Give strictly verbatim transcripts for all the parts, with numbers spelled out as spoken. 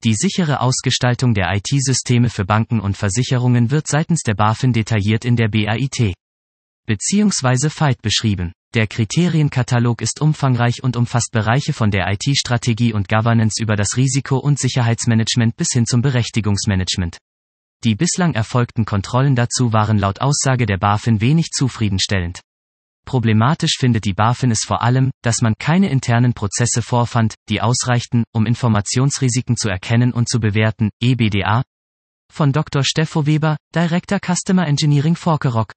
Die sichere Ausgestaltung der I T-Systeme für Banken und Versicherungen wird seitens der BaFin detailliert in der B A I T bzw. F I T beschrieben. Der Kriterienkatalog ist umfangreich und umfasst Bereiche von der I T-Strategie und Governance über das Risiko- und Sicherheitsmanagement bis hin zum Berechtigungsmanagement. Die bislang erfolgten Kontrollen dazu waren laut Aussage der BaFin wenig zufriedenstellend. Problematisch findet die BaFin es vor allem, dass man keine internen Prozesse vorfand, die ausreichten, um Informationsrisiken zu erkennen und zu bewerten, E B D A. Von Doktor Steffo Weber, Director Customer Engineering Forkerock.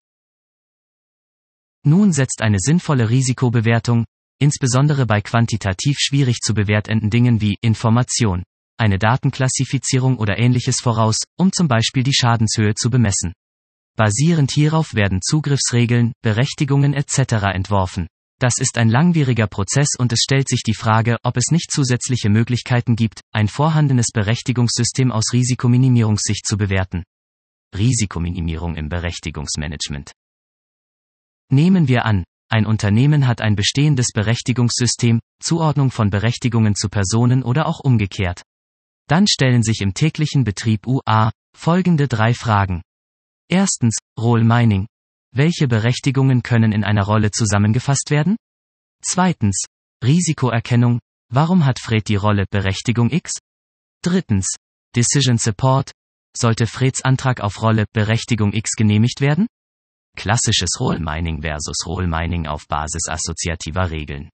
Nun setzt eine sinnvolle Risikobewertung, insbesondere bei quantitativ schwierig zu bewertenden Dingen wie Information, eine Datenklassifizierung oder Ähnliches voraus, um zum Beispiel die Schadenshöhe zu bemessen. Basierend hierauf werden Zugriffsregeln, Berechtigungen et cetera entworfen. Das ist ein langwieriger Prozess und es stellt sich die Frage, ob es nicht zusätzliche Möglichkeiten gibt, ein vorhandenes Berechtigungssystem aus Risikominimierungssicht zu bewerten. Risikominimierung im Berechtigungsmanagement. Nehmen wir an, ein Unternehmen hat ein bestehendes Berechtigungssystem, Zuordnung von Berechtigungen zu Personen oder auch umgekehrt. Dann stellen sich im täglichen Betrieb U A folgende drei Fragen. Erstens, Role Mining. Welche Berechtigungen können in einer Rolle zusammengefasst werden? Zweitens, Risikoerkennung. Warum hat Fred die Rolle Berechtigung X? Drittens, Decision Support. Sollte Freds Antrag auf Rolle Berechtigung X genehmigt werden? Klassisches Role Mining versus Role Mining auf Basis assoziativer Regeln.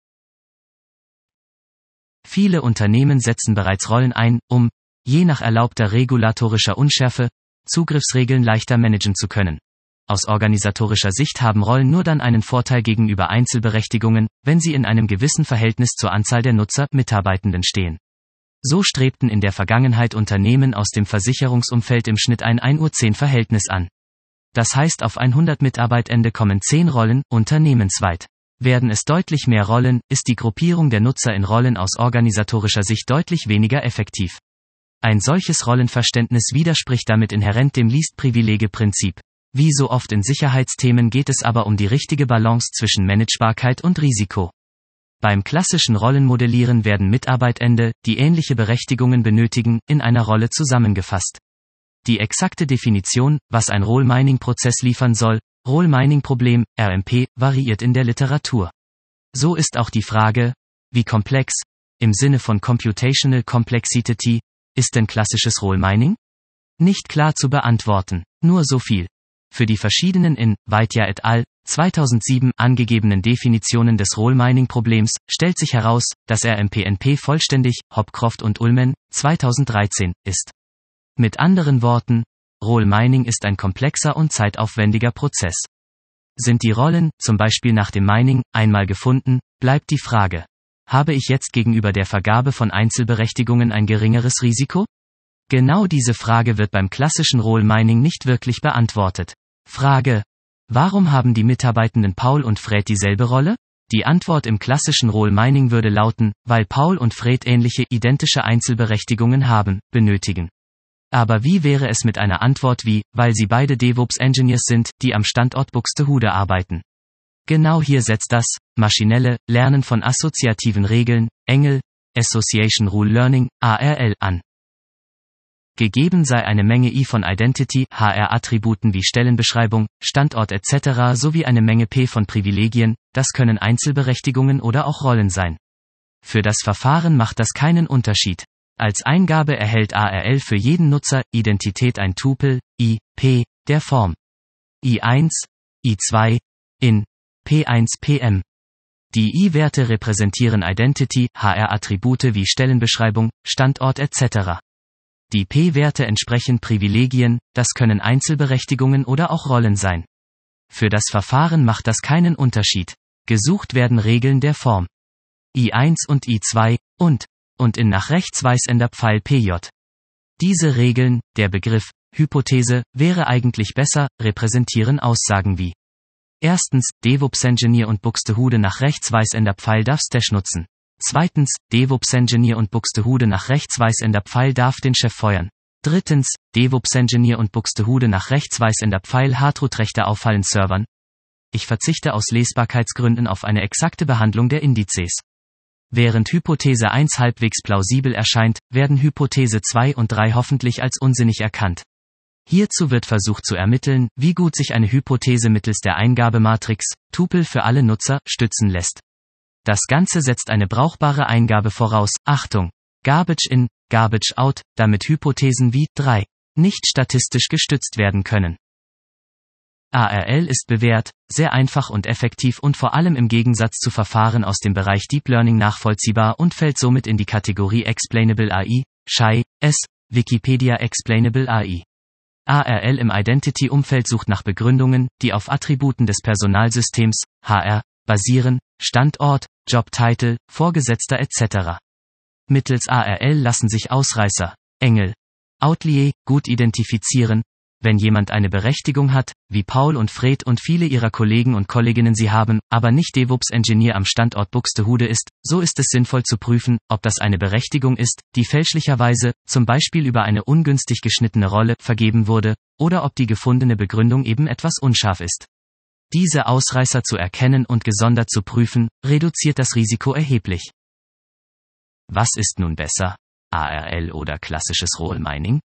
Viele Unternehmen setzen bereits Rollen ein, um, je nach erlaubter regulatorischer Unschärfe, Zugriffsregeln leichter managen zu können. Aus organisatorischer Sicht haben Rollen nur dann einen Vorteil gegenüber Einzelberechtigungen, wenn sie in einem gewissen Verhältnis zur Anzahl der Nutzer, Mitarbeitenden stehen. So strebten in der Vergangenheit Unternehmen aus dem Versicherungsumfeld im Schnitt ein ein Uhr zehn Verhältnis an. Das heißt, auf hundert Mitarbeitende kommen zehn Rollen, unternehmensweit. Werden es deutlich mehr Rollen, ist die Gruppierung der Nutzer in Rollen aus organisatorischer Sicht deutlich weniger effektiv. Ein solches Rollenverständnis widerspricht damit inhärent dem Least-Privilege-Prinzip. Wie so oft in Sicherheitsthemen geht es aber um die richtige Balance zwischen Managebarkeit und Risiko. Beim klassischen Rollenmodellieren werden Mitarbeitende, die ähnliche Berechtigungen benötigen, in einer Rolle zusammengefasst. Die exakte Definition, was ein Role-Mining-Prozess liefern soll, Role-Mining-Problem, R M P, variiert in der Literatur. So ist auch die Frage, wie komplex, im Sinne von Computational Complexity, ist denn klassisches Role-Mining? Nicht klar zu beantworten, nur so viel. Für die verschiedenen in Vaidya et al. zweitausendsieben angegebenen Definitionen des Role-Mining-Problems stellt sich heraus, dass R M P N P vollständig, Hopcroft und Ullman, zweitausenddreizehn, ist. Mit anderen Worten, Role Mining ist ein komplexer und zeitaufwendiger Prozess. Sind die Rollen, zum Beispiel nach dem Mining, einmal gefunden, bleibt die Frage: Habe ich jetzt gegenüber der Vergabe von Einzelberechtigungen ein geringeres Risiko? Genau diese Frage wird beim klassischen Role Mining nicht wirklich beantwortet. Frage: Warum haben die Mitarbeitenden Paul und Fred dieselbe Rolle? Die Antwort im klassischen Role Mining würde lauten, weil Paul und Fred ähnliche, identische Einzelberechtigungen haben, benötigen. Aber wie wäre es mit einer Antwort wie, weil sie beide DevOps-Engineers sind, die am Standort Buxtehude arbeiten? Genau hier setzt das maschinelle Lernen von assoziativen Regeln, Engel, Association Rule Learning, A R L, an. Gegeben sei eine Menge I von Identity, H R-Attributen wie Stellenbeschreibung, Standort et cetera sowie eine Menge P von Privilegien, das können Einzelberechtigungen oder auch Rollen sein. Für das Verfahren macht das keinen Unterschied. Als Eingabe erhält A R L für jeden Nutzer Identität ein Tupel, I, P, der Form I eins, I zwei, in P eins P M. Die I-Werte repräsentieren Identity, H R-Attribute wie Stellenbeschreibung, Standort et cetera. Die P-Werte entsprechen Privilegien, das können Einzelberechtigungen oder auch Rollen sein. Für das Verfahren macht das keinen Unterschied. Gesucht werden Regeln der Form I eins und I zwei, und und in nach rechts weisender Pfeil P J. Diese Regeln, der Begriff Hypothese, wäre eigentlich besser, repräsentieren Aussagen wie: Erstens, DevOps-Engineer und Buxtehude nach rechts weisender Pfeil darf Stash nutzen. Zweitens, DevOps-Engineer und Buxtehude nach rechts weisender Pfeil darf den Chef feuern. Drittens, DevOps-Engineer und Buxtehude nach rechts weisender Pfeil Hardroot-Rechte auffallen Servern. Ich verzichte aus Lesbarkeitsgründen auf eine exakte Behandlung der Indizes. Während Hypothese eins halbwegs plausibel erscheint, werden Hypothese zwei und drei hoffentlich als unsinnig erkannt. Hierzu wird versucht zu ermitteln, wie gut sich eine Hypothese mittels der Eingabematrix, Tupel für alle Nutzer, stützen lässt. Das Ganze setzt eine brauchbare Eingabe voraus, Achtung, Garbage in, Garbage out, damit Hypothesen wie drei nicht statistisch gestützt werden können. A R L ist bewährt, sehr einfach und effektiv und vor allem im Gegensatz zu Verfahren aus dem Bereich Deep Learning nachvollziehbar und fällt somit in die Kategorie Explainable A I, S H I, S, Wikipedia Explainable A I. A R L im Identity-Umfeld sucht nach Begründungen, die auf Attributen des Personalsystems, H R, basieren, Standort, Jobtitel, Vorgesetzter et cetera. Mittels A R L lassen sich Ausreißer, Engel, Outlier, gut identifizieren. Wenn jemand eine Berechtigung hat, wie Paul und Fred und viele ihrer Kollegen und Kolleginnen sie haben, aber nicht DevOps-Engineer am Standort Buxtehude ist, so ist es sinnvoll zu prüfen, ob das eine Berechtigung ist, die fälschlicherweise, zum Beispiel über eine ungünstig geschnittene Rolle, vergeben wurde, oder ob die gefundene Begründung eben etwas unscharf ist. Diese Ausreißer zu erkennen und gesondert zu prüfen, reduziert das Risiko erheblich. Was ist nun besser? A R L oder klassisches Role Mining?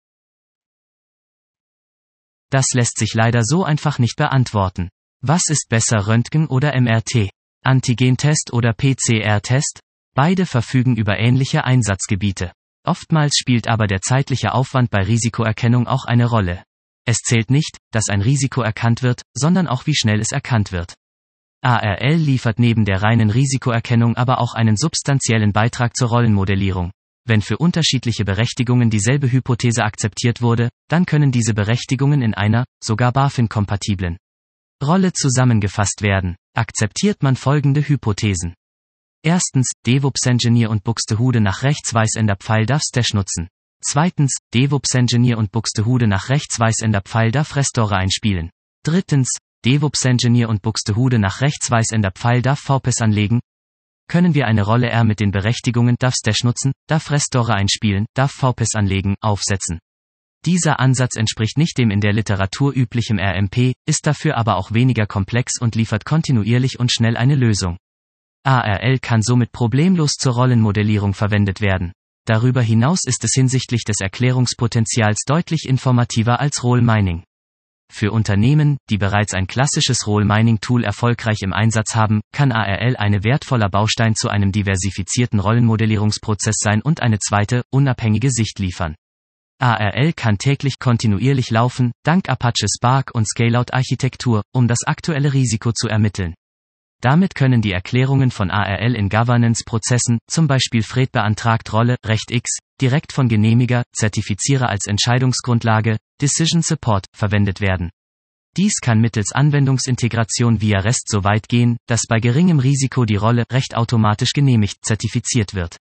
Das lässt sich leider so einfach nicht beantworten. Was ist besser, Röntgen oder M R T? Antigentest oder P C R-Test? Beide verfügen über ähnliche Einsatzgebiete. Oftmals spielt aber der zeitliche Aufwand bei Risikoerkennung auch eine Rolle. Es zählt nicht, dass ein Risiko erkannt wird, sondern auch wie schnell es erkannt wird. A R L liefert neben der reinen Risikoerkennung aber auch einen substanziellen Beitrag zur Rollenmodellierung. Wenn für unterschiedliche Berechtigungen dieselbe Hypothese akzeptiert wurde, dann können diese Berechtigungen in einer, sogar BaFin-kompatiblen Rolle zusammengefasst werden. Akzeptiert man folgende Hypothesen. Erstens, DevOps-Engineer und Buxtehude nach rechts weißender Pfeil darf Stash nutzen. Zweitens, DevOps-Engineer und Buxtehude nach rechts weißender Pfeil darf Restore einspielen. Drittens, DevOps-Engineer und Buxtehude nach rechts weißender Pfeil darf V P E S anlegen. Können wir eine Rolle R mit den Berechtigungen darf Stash nutzen, darf Restore einspielen, darf V P E S anlegen, aufsetzen. Dieser Ansatz entspricht nicht dem in der Literatur üblichem R M P, ist dafür aber auch weniger komplex und liefert kontinuierlich und schnell eine Lösung. A R L kann somit problemlos zur Rollenmodellierung verwendet werden. Darüber hinaus ist es hinsichtlich des Erklärungspotenzials deutlich informativer als Role Mining. Für Unternehmen, die bereits ein klassisches Role-Mining-Tool erfolgreich im Einsatz haben, kann A R L ein wertvoller Baustein zu einem diversifizierten Rollenmodellierungsprozess sein und eine zweite, unabhängige Sicht liefern. A R L kann täglich kontinuierlich laufen, dank Apache Spark und Scale-Out-Architektur, um das aktuelle Risiko zu ermitteln. Damit können die Erklärungen von A R L in Governance-Prozessen, zum Beispiel Fred beantragt Rolle, Recht X, direkt von Genehmiger, Zertifizierer als Entscheidungsgrundlage, Decision Support, verwendet werden. Dies kann mittels Anwendungsintegration via REST so weit gehen, dass bei geringem Risiko die Rolle Recht automatisch genehmigt, zertifiziert wird.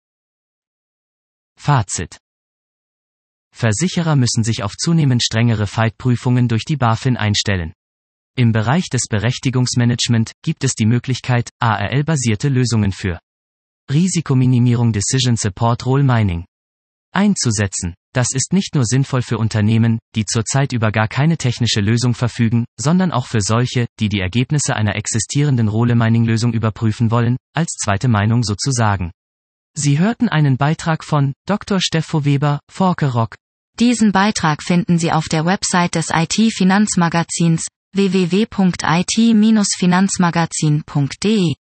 Fazit: Versicherer müssen sich auf zunehmend strengere F I D-Prüfungen durch die BaFin einstellen. Im Bereich des Berechtigungsmanagement gibt es die Möglichkeit, A R L-basierte Lösungen für Risikominimierung Decision Support Role Mining einzusetzen. Das ist nicht nur sinnvoll für Unternehmen, die zurzeit über gar keine technische Lösung verfügen, sondern auch für solche, die die Ergebnisse einer existierenden Role Mining-Lösung überprüfen wollen, als zweite Meinung sozusagen. Sie hörten einen Beitrag von Doktor Steffo Weber, Forkerock. Diesen Beitrag finden Sie auf der Website des I T-Finanzmagazins w w w punkt i t Bindestrich finanzmagazin punkt d e.